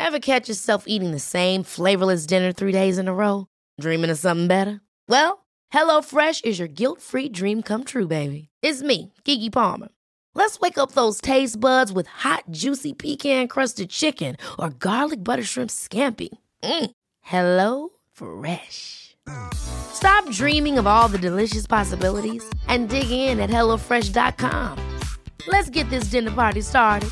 Ever catch yourself eating the same flavorless dinner 3 days in a row? Dreaming of something better? Well, HelloFresh is your guilt-free dream come true, baby. It's me, Keke Palmer. Let's wake up those taste buds with hot, juicy pecan-crusted chicken or garlic butter shrimp scampi. Hello Fresh. Stop dreaming of all the delicious possibilities and dig in at HelloFresh.com. Let's get this dinner party started.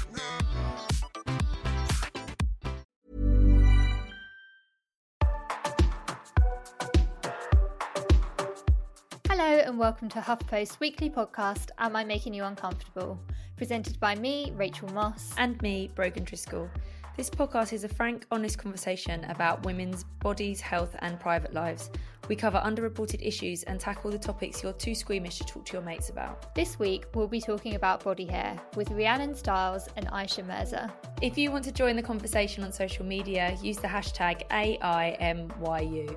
Hello and welcome to HuffPost's weekly podcast, Am I Making You Uncomfortable? Presented by me, Rachel Moss. And me, Brogan Driscoll. This podcast is a frank, honest conversation about women's bodies, health and private lives. We cover underreported issues and tackle the topics you're too squeamish to talk to your mates about. This week, we'll be talking about body hair with Rhiannon Stiles and Aisha Mirza. If you want to join the conversation on social media, use the hashtag AIMYU.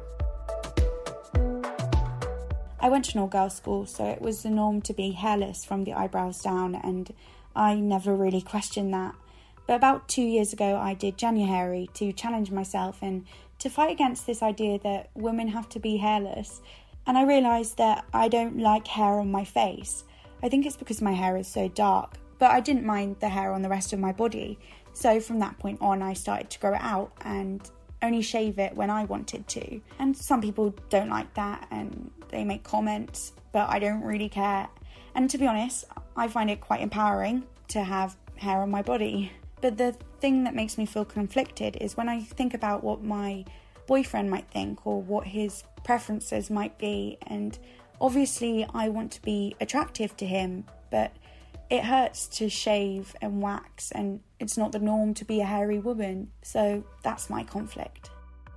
I went to an all-girls school, so it was the norm to be hairless from the eyebrows down, and I never really questioned that. But about 2 years ago, I did January to challenge myself and to fight against this idea that women have to be hairless. And I realised that I don't like hair on my face. I think it's because my hair is so dark, but I didn't mind the hair on the rest of my body. So from that point on, I started to grow it out and only shave it when I wanted to. And some people don't like that and they make comments, but I don't really care. And to be honest, I find it quite empowering to have hair on my body. But the thing that makes me feel conflicted is when I think about what my boyfriend might think or what his preferences might be. And obviously I want to be attractive to him, but it hurts to shave and wax, and it's not the norm to be a hairy woman. So that's my conflict.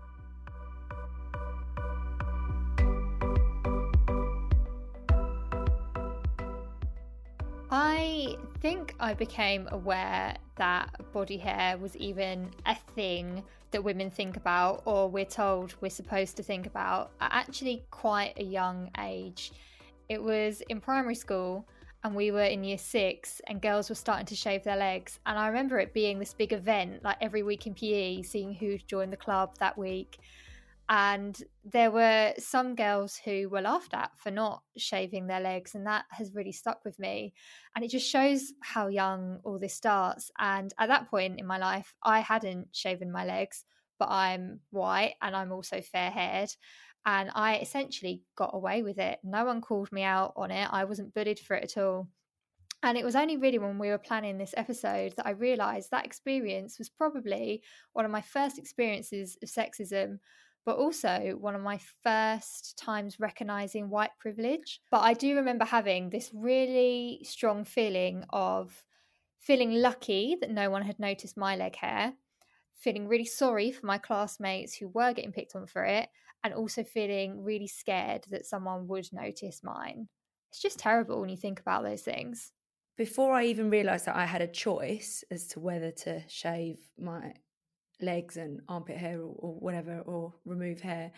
I think I became aware that body hair was even a thing that women think about, or we're told we're supposed to think about, at actually quite a young age. It was in primary school and we were in year 6 and girls were starting to shave their legs. And I remember it being this big event, like every week in PE, seeing who'd joined the club that week. And there were some girls who were laughed at for not shaving their legs, and that has really stuck with me. And it just shows how young all this starts. And at that point in my life, I hadn't shaven my legs, but I'm white and I'm also fair-haired. And I essentially got away with it. No one called me out on it. I wasn't bullied for it at all. And it was only really when we were planning this episode that I realised that experience was probably one of my first experiences of sexism, but also one of my first times recognising white privilege. But I do remember having this really strong feeling of feeling lucky that no one had noticed my leg hair, feeling really sorry for my classmates who were getting picked on for it, and also feeling really scared that someone would notice mine. It's just terrible when you think about those things. Before I even realised that I had a choice as to whether to shave my legs and armpit hair or whatever, or remove hair,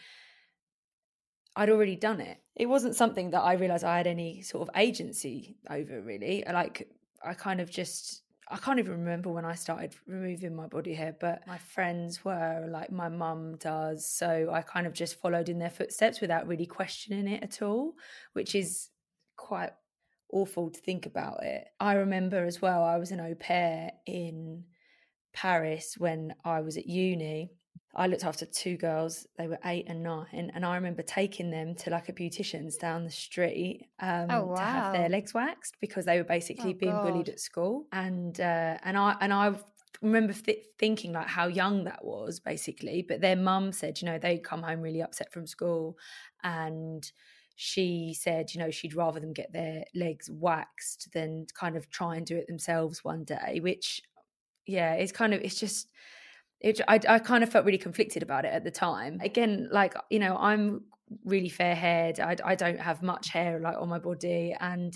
I'd already done it. It wasn't something that I realised I had any sort of agency over, really. I can't even remember when I started removing my body hair, but my friends were, like my mum does, so I kind of just followed in their footsteps without really questioning it at all, which is quite awful to think about it. I remember as well, I was an au pair in Paris when I was at uni. I looked after 2 girls. They were 8 and 9, and I remember taking them to like a beautician's down the street to have their legs waxed because they were basically being bullied at school. And I remember thinking like how young that was basically. But their mum said, they'd come home really upset from school, and she said, she'd rather them get their legs waxed than kind of try and do it themselves one day, which, yeah, it's just I kind of felt really conflicted about it at the time. Again, like, I'm really fair-haired. I don't have much hair like on my body, and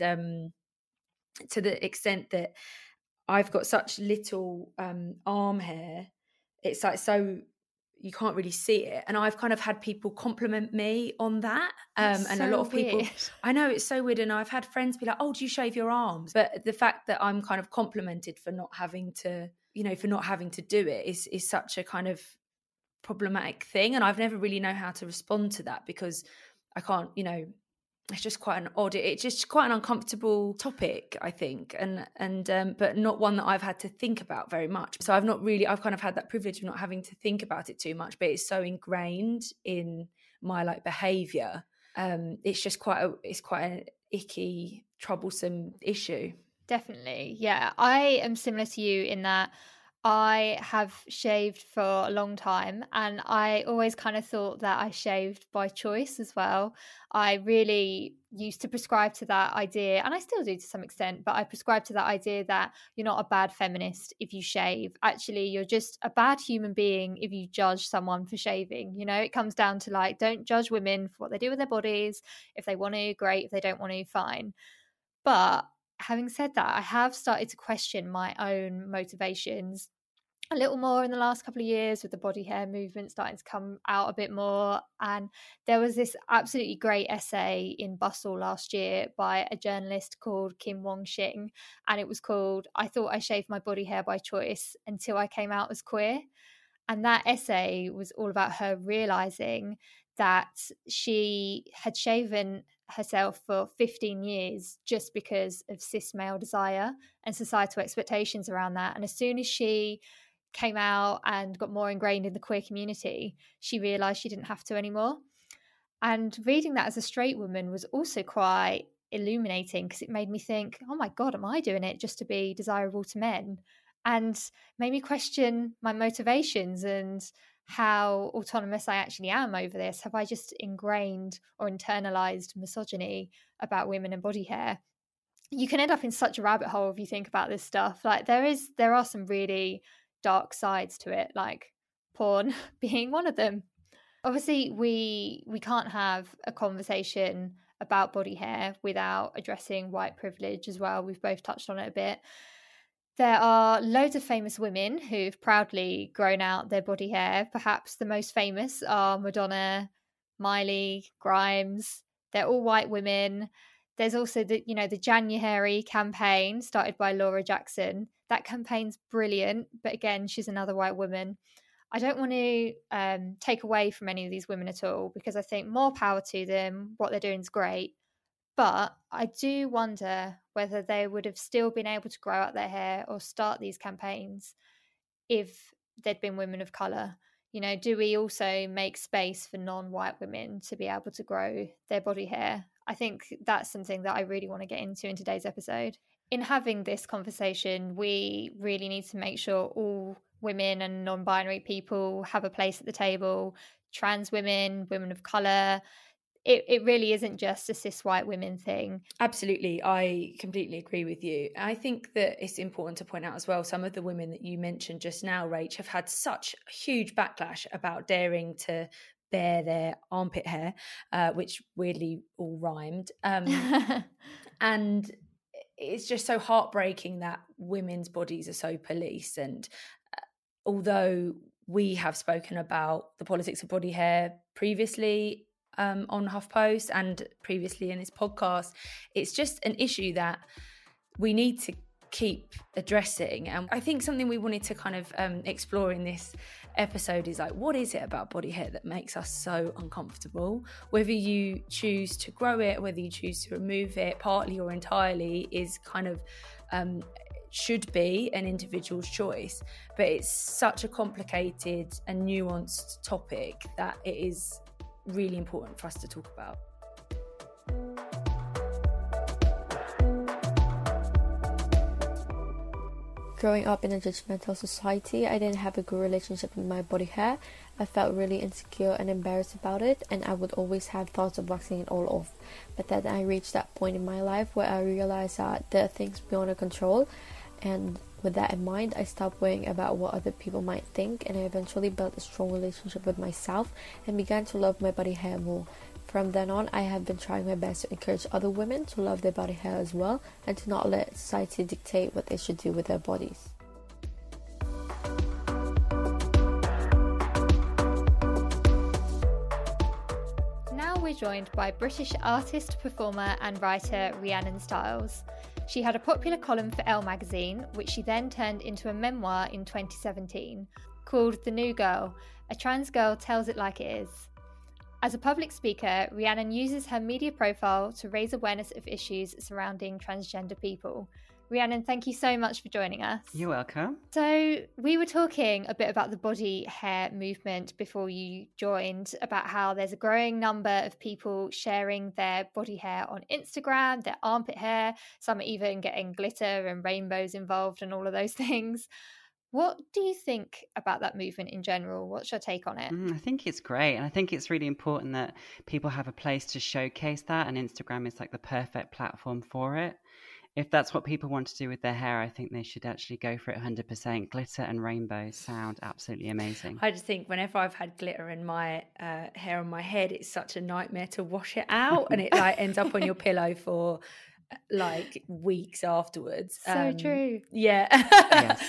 to the extent that I've got such little arm hair, it's like so you can't really see it. And I've kind of had people compliment me on that. And so a lot of people, weird. I know, it's so weird. And I've had friends be like, oh, do you shave your arms? But the fact that I'm kind of complimented for not having to for not having to do it is such a kind of problematic thing. And I've never really known how to respond to that, because I can't, it's just quite it's just quite an uncomfortable topic, I think, and but not one that I've had to think about very much. So I've kind of had that privilege of not having to think about it too much, but it's so ingrained in my behavior. It's quite an icky, troublesome issue. Definitely. Yeah, I am similar to you in that I have shaved for a long time, and I always kind of thought that I shaved by choice as well. I really used to prescribe to that idea, and I still do to some extent, but I prescribe to that idea that you're not a bad feminist if you shave. Actually, you're just a bad human being if you judge someone for shaving. It comes down to don't judge women for what they do with their bodies. If they want to, great. If they don't want to, fine. But having said that, I have started to question my own motivations a little more in the last couple of years, with the body hair movement starting to come out a bit more. And there was this absolutely great essay in Bustle last year by a journalist called Kim Wong-shing, and it was called "I Thought I Shaved My Body Hair by Choice Until I Came Out as Queer." And that essay was all about her realizing that she had shaven herself for 15 years just because of cis male desire and societal expectations around that. And as soon as she came out and got more ingrained in the queer community, she realised she didn't have to anymore. And reading that as a straight woman was also quite illuminating, because it made me think, oh my God, am I doing it just to be desirable to men? And made me question my motivations and how autonomous I actually am over this. Have I just ingrained or internalized misogyny about women and body hair? You can end up in such a rabbit hole if you think about this stuff. There are some really dark sides to it, like porn being one of them. Obviously, we can't have a conversation about body hair without addressing white privilege as well. We've both touched on it a bit. There are loads of famous women who've proudly grown out their body hair. Perhaps the most famous are Madonna, Miley, Grimes. They're all white women. There's also the January campaign started by Laura Jackson. That campaign's brilliant, but again, she's another white woman. I don't want to take away from any of these women at all, because I think more power to them. What they're doing is great. But I do wonder whether they would have still been able to grow out their hair or start these campaigns if they'd been women of colour. Do we also make space for non-white women to be able to grow their body hair? I think that's something that I really want to get into in today's episode. In having this conversation, we really need to make sure all women and non-binary people have a place at the table. Trans women, women of colour. It really isn't just a cis white women thing. Absolutely. I completely agree with you. I think that it's important to point out as well, some of the women that you mentioned just now, Rach, have had such huge backlash about daring to bare their armpit hair, which weirdly all rhymed. And it's just so heartbreaking that women's bodies are so policed. And although we have spoken about the politics of body hair previously on HuffPost and previously in this podcast, it's just an issue that we need to keep addressing. And I think something we wanted to kind of explore in this episode is what is it about body hair that makes us so uncomfortable? Whether you choose to grow it, whether you choose to remove it partly or entirely is kind of should be an individual's choice. But it's such a complicated and nuanced topic that it is really important for us to talk about. Growing up in a judgmental society, I didn't have a good relationship with my body hair. I felt really insecure and embarrassed about it, and I would always have thoughts of waxing it all off. But then I reached that point in my life where I realized that there are things beyond our control, and with that in mind, I stopped worrying about what other people might think, and I eventually built a strong relationship with myself and began to love my body hair more. From then on, I have been trying my best to encourage other women to love their body hair as well, and to not let society dictate what they should do with their bodies. Now we're joined by British artist, performer and writer Rhiannon Stiles. She had a popular column for Elle magazine, which she then turned into a memoir in 2017 called The New Girl, A Trans Girl Tells It Like It Is. As a public speaker, Rhiannon uses her media profile to raise awareness of issues surrounding transgender people. Rhiannon, thank you so much for joining us. You're welcome. So we were talking a bit about the body hair movement before you joined, about how there's a growing number of people sharing their body hair on Instagram, their armpit hair. Some are even getting glitter and rainbows involved and all of those things. What do you think about that movement in general? What's your take on it? I think it's great. And I think it's really important that people have a place to showcase that. And Instagram is like the perfect platform for it. If that's what people want to do with their hair, I think they should actually go for it 100%. Glitter and rainbows sound absolutely amazing. I just think whenever I've had glitter in my hair on my head, it's such a nightmare to wash it out. And it like ends up on your pillow for like weeks afterwards. So true. Yeah. Yes.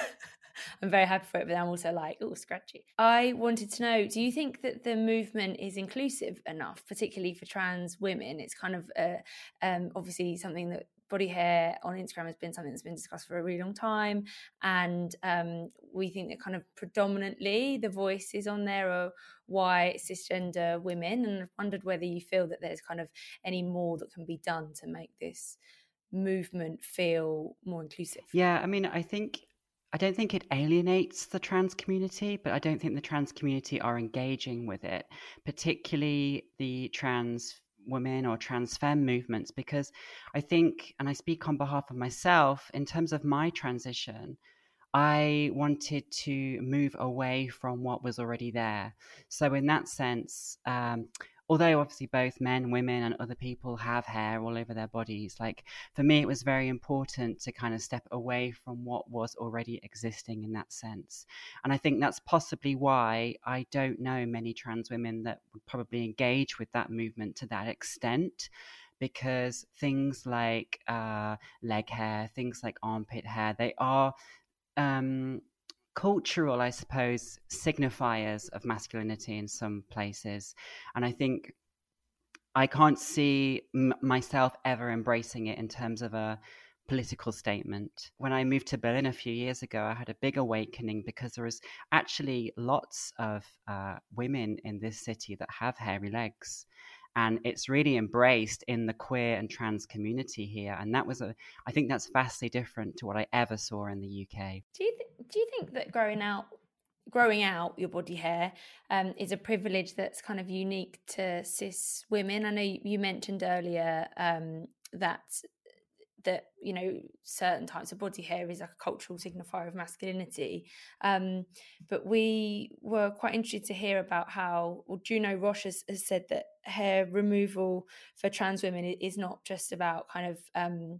I'm very happy for it, but I'm also like, oh, scratchy. I wanted to know, do you think that the movement is inclusive enough, particularly for trans women? It's kind of obviously something that body hair on Instagram has been something that's been discussed for a really long time. And we think that kind of predominantly the voices on there are white cisgender women. And I've wondered whether you feel that there's kind of any more that can be done to make this movement feel more inclusive. Yeah, I mean, I don't think it alienates the trans community, but I don't think the trans community are engaging with it, particularly the trans women or trans femme movements, because I think, and I speak on behalf of myself, in terms of my transition, I wanted to move away from what was already there. So in that sense, although obviously both men, women and other people have hair all over their bodies, like for me, it was very important to kind of step away from what was already existing in that sense. And I think that's possibly why I don't know many trans women that would probably engage with that movement to that extent, because things like leg hair, things like armpit hair, they are cultural, I suppose, signifiers of masculinity in some places. And I think I can't see myself ever embracing it in terms of a political statement. When I moved to Berlin a few years ago, I had a big awakening because there was actually lots of women in this city that have hairy legs. And it's really embraced in the queer and trans community here. And that was I think that's vastly different to what I ever saw in the UK. Do you think that growing out your body hair is a privilege that's kind of unique to cis women? I know you mentioned earlier that you know certain types of body hair is like a cultural signifier of masculinity, but we were quite interested to hear about how Juno Roche has said that hair removal for trans women is not just about kind of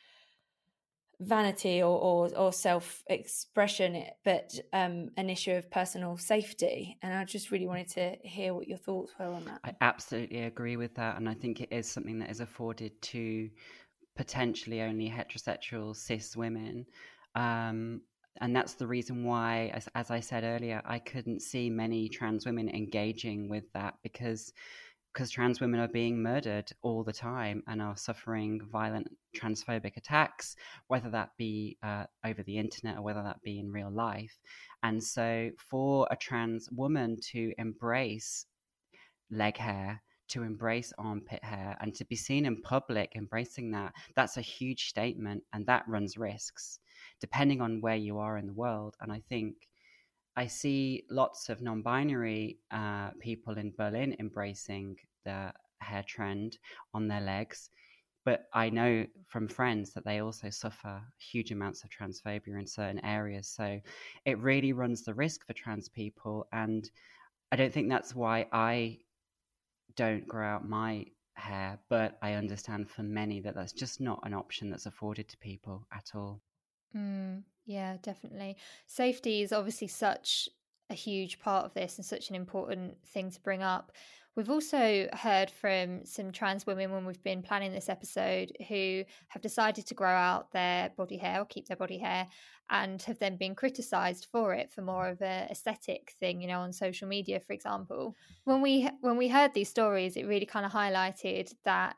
vanity or self-expression, but an issue of personal safety. And I just really wanted to hear what your thoughts were on that. I absolutely agree with that, and I think it is something that is afforded to potentially only heterosexual cis women, and that's the reason why, as I said earlier, I couldn't see many trans women engaging with that, because trans women are being murdered all the time and are suffering violent transphobic attacks, whether that be over the internet or whether that be in real life. And so for a trans woman to embrace leg hair, to embrace armpit hair, and to be seen in public embracing that, that's a huge statement, and that runs risks depending on where you are in the world. And I think I see lots of non-binary people in Berlin embracing the hair trend on their legs, but I know from friends that they also suffer huge amounts of transphobia in certain areas. So it really runs the risk for trans people, and I don't think that's why I don't grow out my hair, but I understand for many that that's just not an option that's afforded to people at all. Yeah, definitely. Safety is obviously such a huge part of this and such an important thing to bring up. We've also heard from some trans women when we've been planning this episode who have decided to grow out their body hair or keep their body hair, and have then been criticised for it, for more of a aesthetic thing, you know, on social media, for example. When we heard these stories, it really kind of highlighted that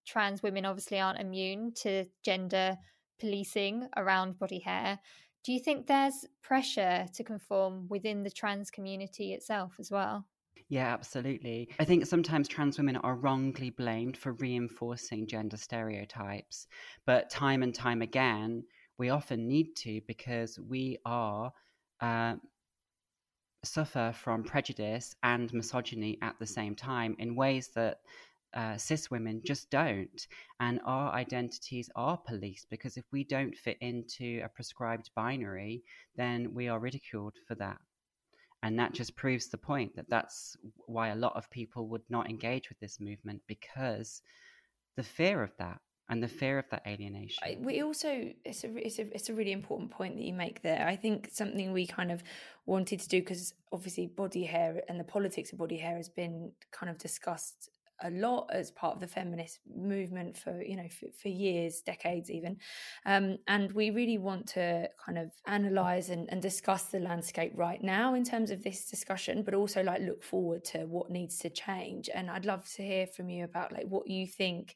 trans women obviously aren't immune to gender policing around body hair. Do you think there's pressure to conform within the trans community itself as well? Yeah, absolutely. I think sometimes trans women are wrongly blamed for reinforcing gender stereotypes, but time and time again, we often need to, because we are suffer from prejudice and misogyny at the same time in ways that cis women just don't. And our identities are policed, because if we don't fit into a prescribed binary, then we are ridiculed for that. And that just proves the point that that's why a lot of people would not engage with this movement, because the fear of that and the fear of that alienation. We also, it's a really important point that you make there. I think something we kind of wanted to do, because obviously body hair and the politics of body hair has been kind of discussed a lot as part of the feminist movement for years, decades even, and we really want to kind of analyze and discuss the landscape right now in terms of this discussion, but also like look forward to what needs to change. And I'd love to hear from you about like what you think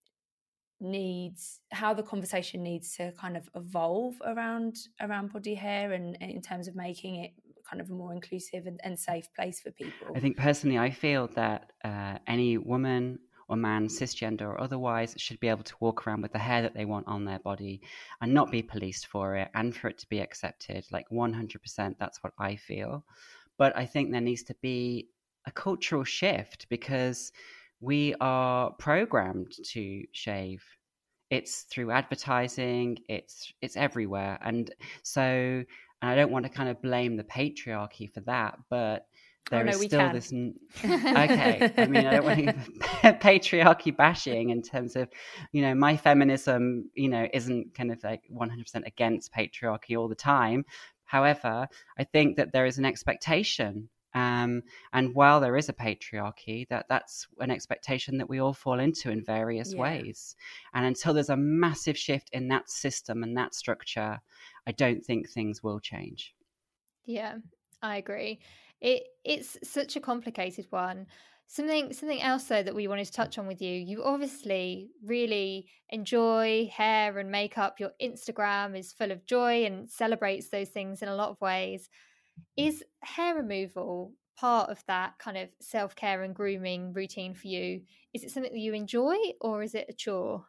needs, how the conversation needs to kind of evolve around body hair, and in terms of making it kind of a more inclusive and safe place for people. I think personally, I feel that any woman or man, cisgender or otherwise, should be able to walk around with the hair that they want on their body and not be policed for it, and for it to be accepted. Like 100%, that's what I feel. But I think there needs to be a cultural shift, because we are programmed to shave. It's through advertising, it's everywhere. And so, and I don't want to kind of blame the patriarchy for that, but there is still this. Okay, I mean, I don't want to patriarchy bashing in terms of, my feminism, isn't kind of like 100% against patriarchy all the time. However, I think that there is an expectation. And while there is a patriarchy, that's an expectation that we all fall into in various ways. And until there's a massive shift in that system and that structure, I don't think things will change. Yeah, I agree. It's such a complicated one. Something else though that we wanted to touch on with you. You obviously really enjoy hair and makeup. Your Instagram is full of joy and celebrates those things in a lot of ways. Is hair removal part of that kind of self-care and grooming routine for you? Is it something that you enjoy, or is it a chore?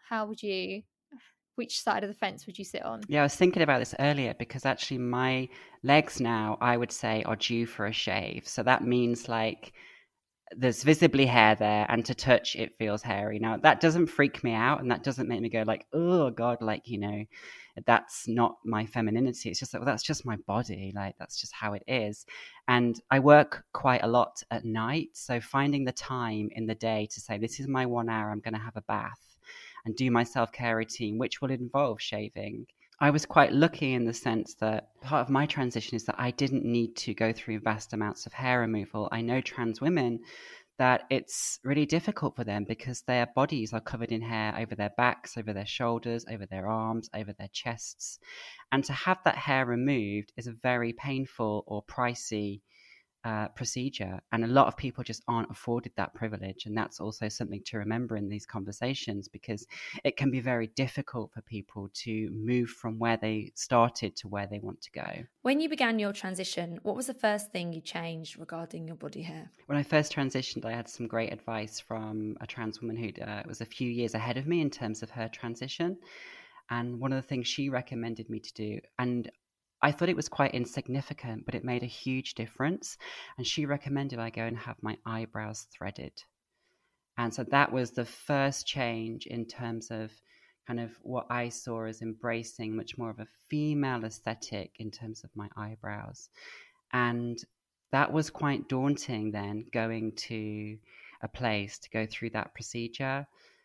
Which side of the fence would you sit on? Yeah, I was thinking about this earlier, because actually my legs now, I would say, are due for a shave. So that means like there's visibly hair there, and to touch it feels hairy. Now that doesn't freak me out, and that doesn't make me go like, oh God, like, that's not my femininity. It's just like, well, that's just my body. Like, that's just how it is. And I work quite a lot at night. So finding the time in the day to say, this is my 1 hour, I'm going to have a bath and do my self-care routine, which will involve shaving. I was quite lucky in the sense that part of my transition is that I didn't need to go through vast amounts of hair removal. I know trans women that it's really difficult for them, because their bodies are covered in hair over their backs, over their shoulders, over their arms, over their chests. And to have that hair removed is a very painful or pricey procedure, and a lot of people just aren't afforded that privilege. And that's also something to remember in these conversations, because it can be very difficult for people to move from where they started to where they want to go. When you began your transition, what was the first thing you changed regarding your body hair? When I first transitioned, I had some great advice from a trans woman who was a few years ahead of me in terms of her transition. And one of the things she recommended me to do, and I thought it was quite insignificant, but it made a huge difference. And she recommended I go and have my eyebrows threaded. And so that was the first change in terms of kind of what I saw as embracing much more of a female aesthetic in terms of my eyebrows. And that was quite daunting then, going to a place to go through that procedure.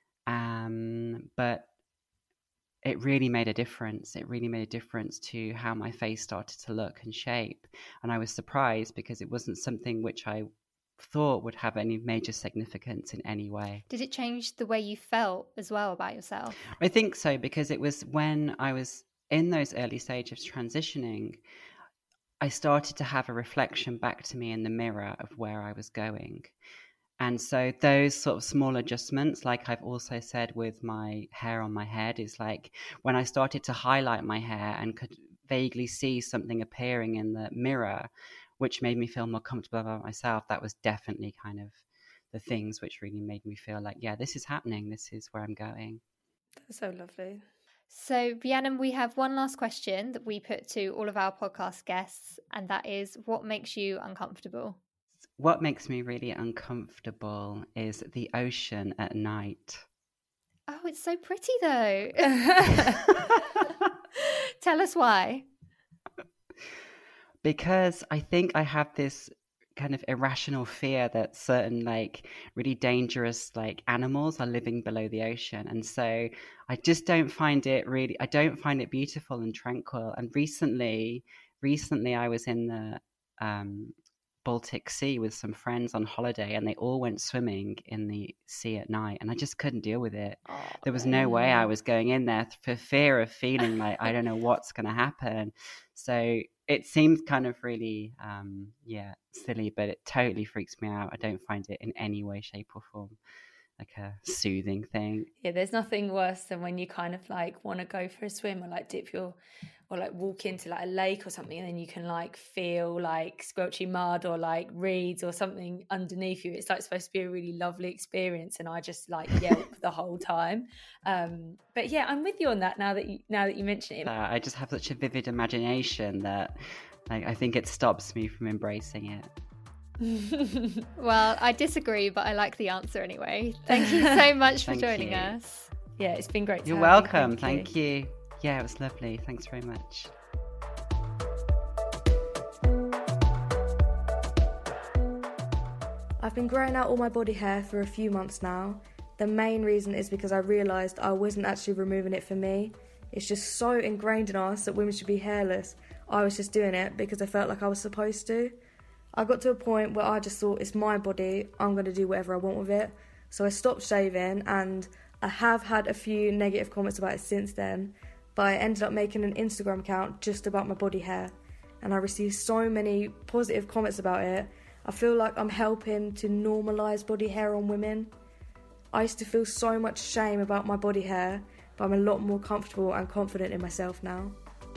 But it really made a difference. It really made a difference to how my face started to look and shape. And I was surprised, because it wasn't something which I thought would have any major significance in any way. Did it change the way you felt as well about yourself? I think so, because it was when I was in those early stages of transitioning, I started to have a reflection back to me in the mirror of where I was going. And so those sort of small adjustments, like I've also said with my hair on my head, is like when I started to highlight my hair and could vaguely see something appearing in the mirror, which made me feel more comfortable about myself, that was definitely kind of the things which really made me feel like, yeah, this is happening. This is where I'm going. That's so lovely. So, Rhiannon, we have one last question that we put to all of our podcast guests, and that is, what makes you uncomfortable? What makes me really uncomfortable is the ocean at night. Oh, it's so pretty though. Tell us why. Because I think I have this kind of irrational fear that certain like really dangerous like animals are living below the ocean, and so I just don't find it beautiful and tranquil. And recently I was in the Baltic Sea with some friends on holiday, and they all went swimming in the sea at night, and I just couldn't deal with it. There was no way I was going in there for fear of feeling like I don't know what's going to happen. So it seems kind of really silly, but it totally freaks me out. I don't find it in any way, shape or form like a soothing thing. Yeah, there's nothing worse than when you kind of like want to go for a swim or like or like walk into like a lake or something, and then you can like feel like squelchy mud or like reeds or something underneath you. It's like supposed to be a really lovely experience, and I just like yelp the whole time. But yeah, I'm with you on that now that you mention it. I just have such a vivid imagination that like, I think it stops me from embracing it. Well, I disagree, but I like the answer anyway. Thank you so much for joining us. Yeah, it's been great. You're welcome. Thank you. Yeah, it was lovely. Thanks very much. I've been growing out all my body hair for a few months now. The main reason is because I realised I wasn't actually removing it for me. It's just so ingrained in us that women should be hairless. I was just doing it because I felt like I was supposed to. I got to a point where I just thought, it's my body, I'm going to do whatever I want with it. So I stopped shaving, and I have had a few negative comments about it since then, but I ended up making an Instagram account just about my body hair, and I received so many positive comments about it. I feel like I'm helping to normalise body hair on women. I used to feel so much shame about my body hair, but I'm a lot more comfortable and confident in myself now.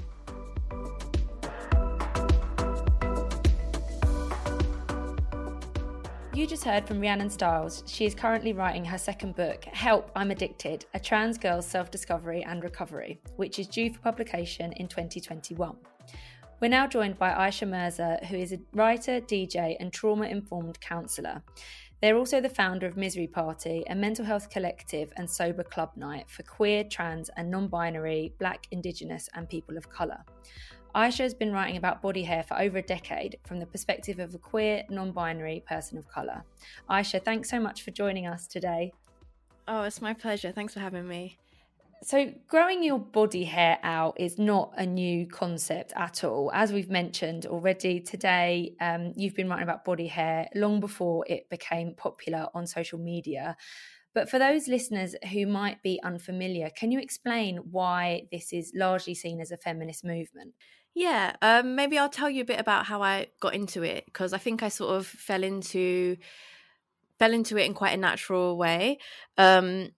You just heard from Rhiannon Stiles. She is currently writing her second book, Help, I'm Addicted, A Trans Girl's Self-Discovery and Recovery, which is due for publication in 2021. We're now joined by Aisha Mirza, who is a writer, DJ and trauma-informed counsellor. They're also the founder of Misery Party, a mental health collective and sober club night for queer, trans and non-binary, Black, Indigenous and people of colour. Aisha has been writing about body hair for over a decade from the perspective of a queer, non-binary person of colour. Aisha, thanks so much for joining us today. Oh, it's my pleasure. Thanks for having me. So growing your body hair out is not a new concept at all. As we've mentioned already today, you've been writing about body hair long before it became popular on social media. But for those listeners who might be unfamiliar, can you explain why this is largely seen as a feminist movement? Yeah, maybe I'll tell you a bit about how I got into it, because I think I sort of fell into it in quite a natural way. And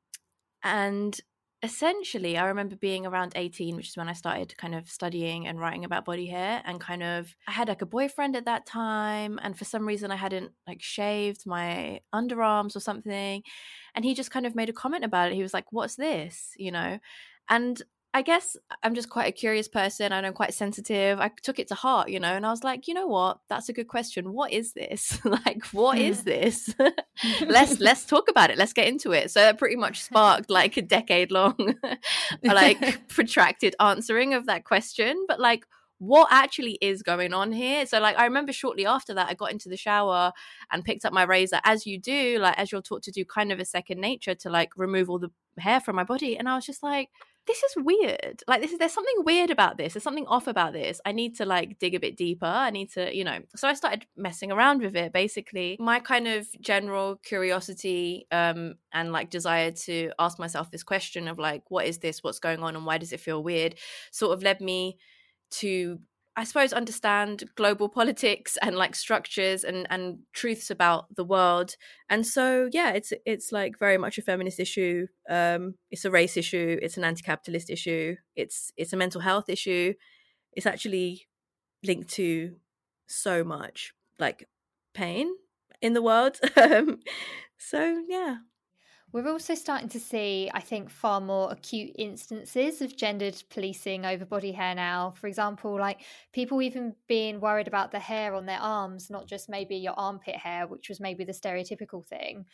essentially, I remember being around 18, which is when I started kind of studying and writing about body hair, and kind of I had like a boyfriend at that time, and for some reason I hadn't like shaved my underarms or something, and he just kind of made a comment about it. He was like, "What's this?" you know? And I guess I'm just quite a curious person and I'm quite sensitive. I took it to heart, you know, and I was like, you know what? That's a good question. What is this? Like, what is this? Let's talk about it. Let's get into it. So that pretty much sparked like a decade-long, like protracted answering of that question. But like, what actually is going on here? So like, I remember shortly after that, I got into the shower and picked up my razor, as you do, like as you're taught to do, kind of a second nature, to like remove all the hair from my body. And I was just like, this is weird. Like there's something weird about this. There's something off about this. I need to like dig a bit deeper. I need to, you know. So I started messing around with it. Basically, my kind of general curiosity and like desire to ask myself this question of like, what is this? What's going on? And why does it feel weird? Sort of led me to I suppose, understand global politics and like structures and truths about the world. And so, yeah, it's like very much a feminist issue. It's a race issue. It's an anti-capitalist issue. It's a mental health issue. It's actually linked to so much like pain in the world. So, yeah. We're also starting to see, I think, far more acute instances of gendered policing over body hair now. For example, like people even being worried about the hair on their arms, not just maybe your armpit hair, which was maybe the stereotypical thing.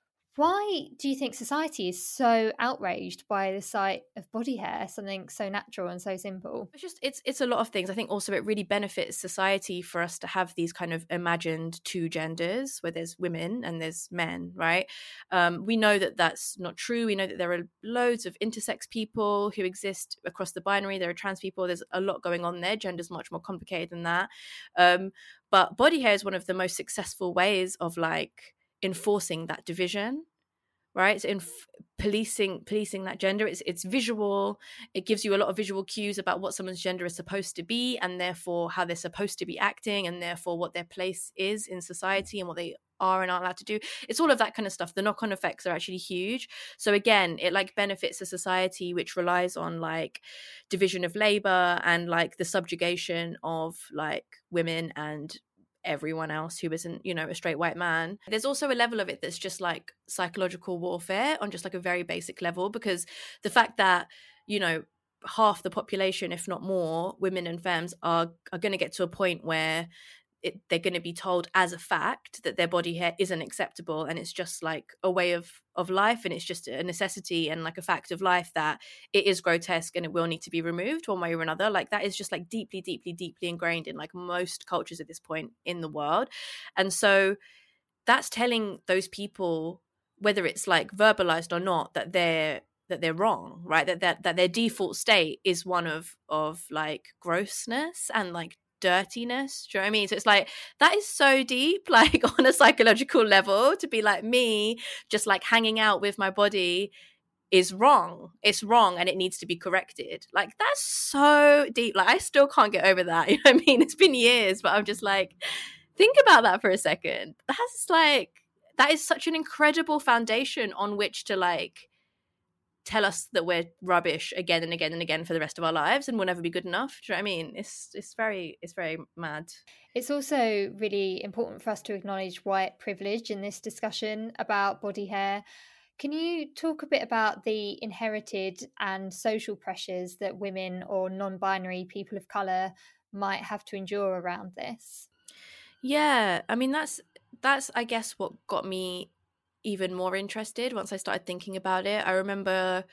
Why do you think society is so outraged by the sight of body hair, something so natural and so simple? It's a lot of things. I think also it really benefits society for us to have these kind of imagined two genders where there's women and there's men, right? We know that that's not true. We know that there are loads of intersex people who exist across the binary. There are trans people. There's a lot going on there. Gender's much more complicated than that. But body hair is one of the most successful ways of like enforcing that division, right? So in policing that gender, it's visual. It gives you a lot of visual cues about what someone's gender is supposed to be, and therefore how they're supposed to be acting, and therefore what their place is in society and what they are and aren't allowed to do. It's all of that kind of stuff. The knock-on effects are actually huge. So again, it like benefits a society which relies on like division of labor and like the subjugation of like women and everyone else who isn't, you know, a straight white man. There's also a level of it that's just like psychological warfare on just like a very basic level, because the fact that, you know, half the population, if not more, women and femmes are going to get to a point where they're going to be told as a fact that their body hair isn't acceptable, and it's just like a way of life, and it's just a necessity and like a fact of life that it is grotesque and it will need to be removed one way or another. Like that is just like deeply, deeply, deeply ingrained in like most cultures at this point in the world. And so that's telling those people, whether it's like verbalized or not, that they're wrong, right? That their default state is one of like grossness and like dirtiness. Do you know what I mean? So it's like that is so deep, like on a psychological level, to be like, me just like hanging out with my body is wrong. It's wrong and it needs to be corrected. Like that's so deep. Like I still can't get over that. You know what I mean? It's been years, but I'm just like, think about that for a second. That's like, that is such an incredible foundation on which to like tell us that we're rubbish again and again and again for the rest of our lives and we'll never be good enough. Do you know what I mean? It's very mad. It's also really important for us to acknowledge white privilege in this discussion about body hair. Can you talk a bit about the inherited and social pressures that women or non-binary people of colour might have to endure around this? Yeah, I mean, that's I guess what got me even more interested once I started thinking about it. I remember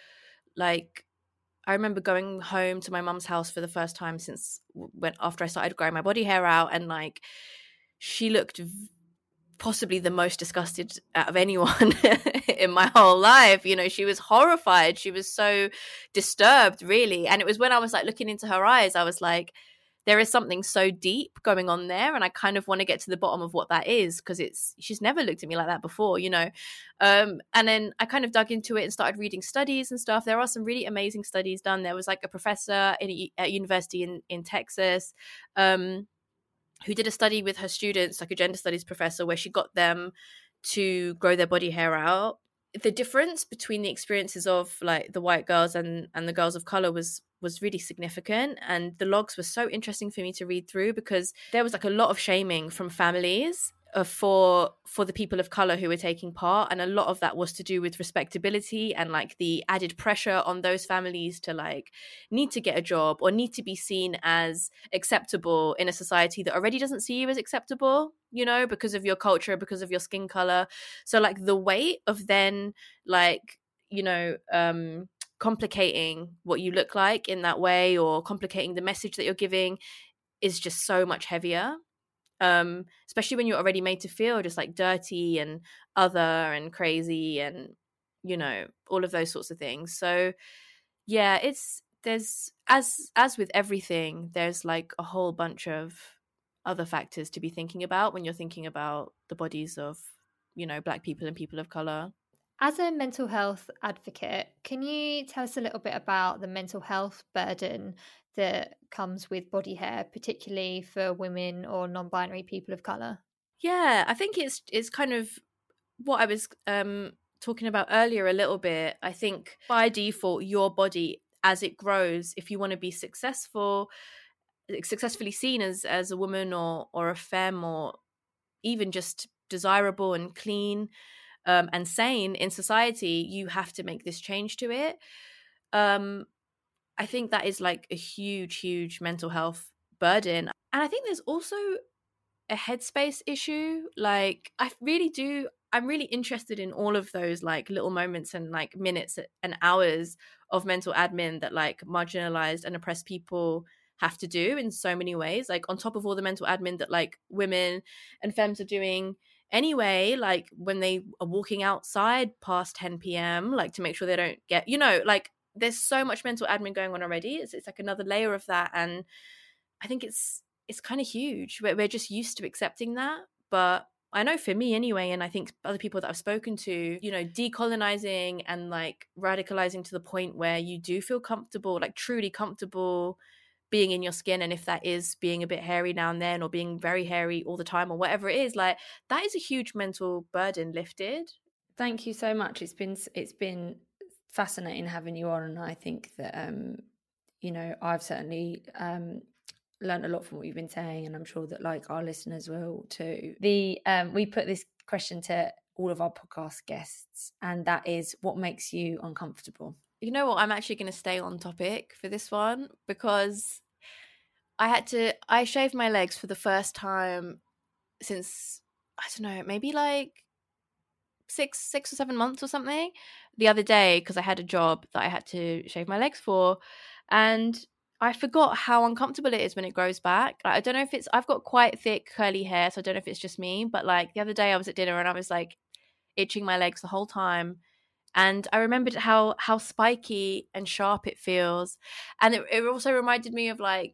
going home to my mum's house for the first time after I started growing my body hair out, and like she looked possibly the most disgusted out of anyone in my whole life. You know, she was horrified. She was so disturbed, really. And it was when I was like looking into her eyes, I was like, there is something so deep going on there, and I kind of want to get to the bottom of what that is, because she's never looked at me like that before, you know. And then I kind of dug into it and started reading studies and stuff. There are some really amazing studies done. There was like a professor at university in Texas who did a study with her students, like a gender studies professor, where she got them to grow their body hair out. The difference between the experiences of like the white girls and the girls of color was really significant, and the logs were so interesting for me to read through, because there was like a lot of shaming from families for the people of color who were taking part, and a lot of that was to do with respectability and like the added pressure on those families to like need to get a job or need to be seen as acceptable in a society that already doesn't see you as acceptable, you know, because of your culture, because of your skin color. So like the weight of then like, you know, complicating what you look like in that way, or complicating the message that you're giving, is just so much heavier. Especially when you're already made to feel just like dirty and other and crazy and, you know, all of those sorts of things. So yeah, there's as with everything, there's like a whole bunch of other factors to be thinking about when you're thinking about the bodies of, you know, Black people and people of color. As a mental health advocate, can you tell us a little bit about the mental health burden that comes with body hair, particularly for women or non-binary people of colour? Yeah, I think it's kind of what I was talking about earlier a little bit. I think by default, your body, as it grows, if you want to be successfully seen as a woman or a femme, or even just desirable and clean and sane in society, you have to make this change to it. I think that is like a huge mental health burden. And I think there's also a headspace issue. Like, I'm really interested in all of those like little moments and like minutes and hours of mental admin that like marginalized and oppressed people have to do in so many ways, like on top of all the mental admin that like women and femmes are doing anyway, like when they are walking outside past 10 p.m, like to make sure they don't get, like there's so much mental admin going on already. It's like another layer of that. And I think it's kind of huge. We're just used to accepting that. But I know for me anyway, and I think other people that I've spoken to, decolonizing and like radicalizing to the point where you do feel comfortable, like truly comfortable being in your skin. And if that is being a bit hairy now and then, or being very hairy all the time, or whatever it is, like that is a huge mental burden lifted. Thank you so much. It's been fascinating having you on, and I think that I've certainly learned a lot from what you've been saying, and I'm sure that like our listeners will too. We put this question to all of our podcast guests, and that is, what makes you uncomfortable? You know what, I'm actually going to stay on topic for this one, because I shaved my legs for the first time since, I don't know, maybe like 6 or 7 months or something, the other day, because I had a job that I had to shave my legs for, and I forgot how uncomfortable it is when it grows back. I don't know if I've got quite thick curly hair, so I don't know if it's just me, but like the other day I was at dinner and I was like itching my legs the whole time, and I remembered how spiky and sharp it feels. And it also reminded me of like,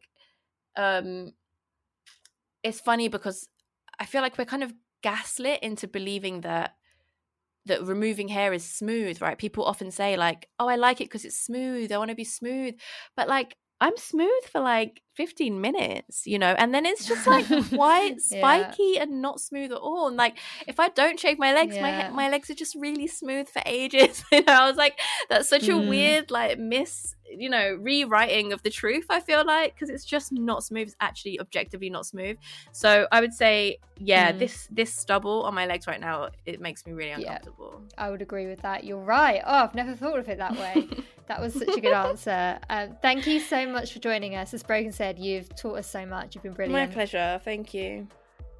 it's funny because I feel like we're kind of gaslit into believing that removing hair is smooth, right? People often say like, oh, I like it because it's smooth, I want to be smooth. But like, I'm smooth for like 15 minutes, and then it's just like white, spiky, and not smooth at all. And like, if I don't shave my legs, my legs are just really smooth for ages. I was like, that's such a weird like rewriting of the truth, I feel like, because it's just not smooth. It's actually objectively not smooth. So I would say, this stubble on my legs right now, it makes me really uncomfortable. I would agree with that. You're right. Oh, I've never thought of it that way. That was such a good answer. Thank you so much for joining us. As Brogan said, you've taught us so much. You've been brilliant. My pleasure. Thank you.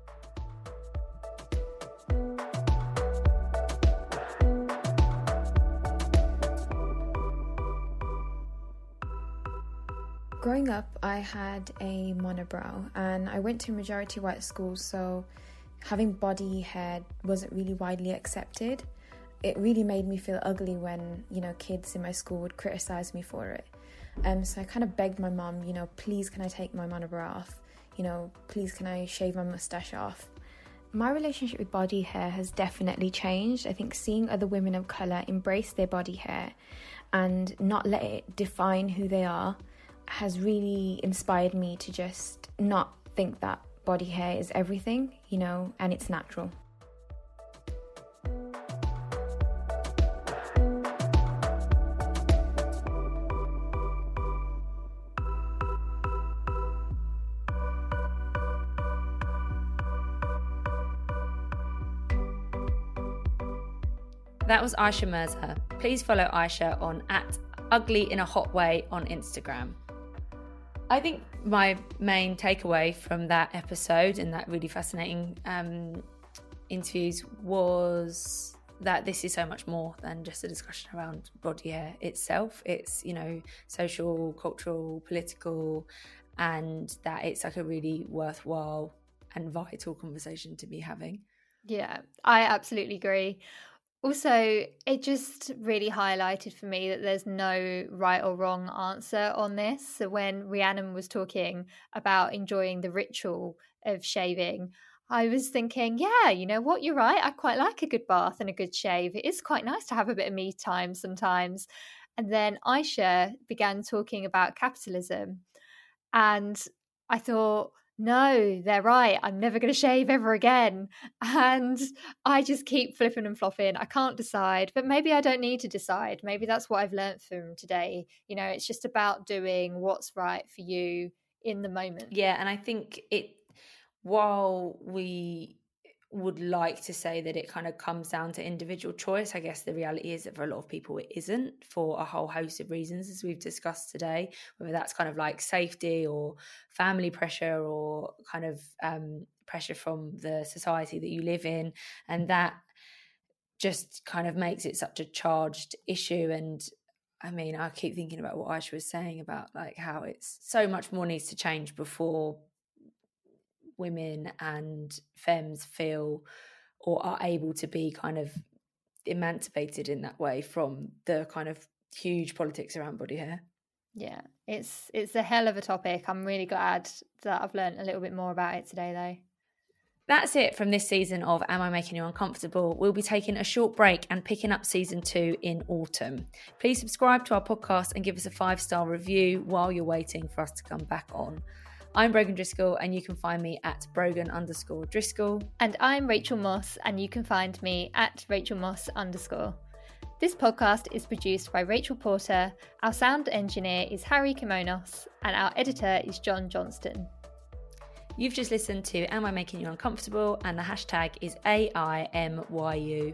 Growing up, I had a monobrow, and I went to a majority white school, so having body hair wasn't really widely accepted. It really made me feel ugly when, kids in my school would criticize me for it. So I kind of begged my mum, please can I take my monobrow off? Please can I shave my mustache off? My relationship with body hair has definitely changed. I think seeing other women of colour embrace their body hair and not let it define who they are has really inspired me to just not think that body hair is everything, and it's natural. That was Aisha Mirza. Please follow Aisha on @uglyinahotway on Instagram. I think my main takeaway from that episode and that really fascinating interviews was that this is so much more than just a discussion around body hair itself. It's, social, cultural, political, and that it's like a really worthwhile and vital conversation to be having. Yeah, I absolutely agree. Also, it just really highlighted for me that there's no right or wrong answer on this. So when Rhiannon was talking about enjoying the ritual of shaving, I was thinking, yeah, you know what, you're right. I quite like a good bath and a good shave. It is quite nice to have a bit of me time sometimes. And then Aisha began talking about capitalism. And I thought, no, they're right. I'm never going to shave ever again. And I just keep flipping and flopping. I can't decide, but maybe I don't need to decide. Maybe that's what I've learned from today. You know, it's just about doing what's right for you in the moment. Yeah, and I think while we would like to say that it kind of comes down to individual choice, I guess the reality is that for a lot of people it isn't, for a whole host of reasons, as we've discussed today, whether that's kind of like safety or family pressure or kind of pressure from the society that you live in, and that just kind of makes it such a charged issue. And I mean, I keep thinking about what Aisha was saying about like how it's so much more needs to change before women and femmes feel or are able to be kind of emancipated in that way from the kind of huge politics around body hair. Yeah, it's a hell of a topic. I'm really glad that I've learned a little bit more about it today, though. That's it from this season of Am I Making You Uncomfortable? We'll be taking a short break and picking up season 2 in autumn. Please subscribe to our podcast and give us a 5-star review while you're waiting for us to come back on. I'm Brogan Driscoll, and you can find me at Brogan_Driscoll. And I'm Rachel Moss, and you can find me at Rachel Moss_. This podcast is produced by Rachel Porter, our sound engineer is Harry Kimonos, and our editor is John Johnston. You've just listened to Am I Making You Uncomfortable? And the hashtag is AIMYU.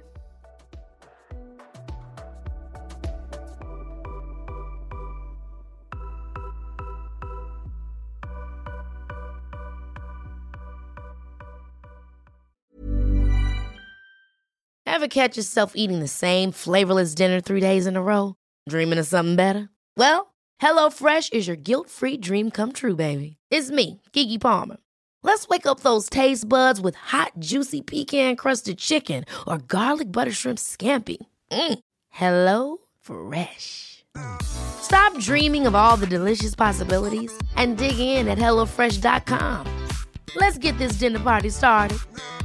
Ever catch yourself eating the same flavorless dinner 3 days in a row? Dreaming of something better? Well, HelloFresh is your guilt-free dream come true, baby. It's me, Keke Palmer. Let's wake up those taste buds with hot, juicy pecan-crusted chicken or garlic butter shrimp scampi. Hello Fresh. Stop dreaming of all the delicious possibilities and dig in at HelloFresh.com. Let's get this dinner party started.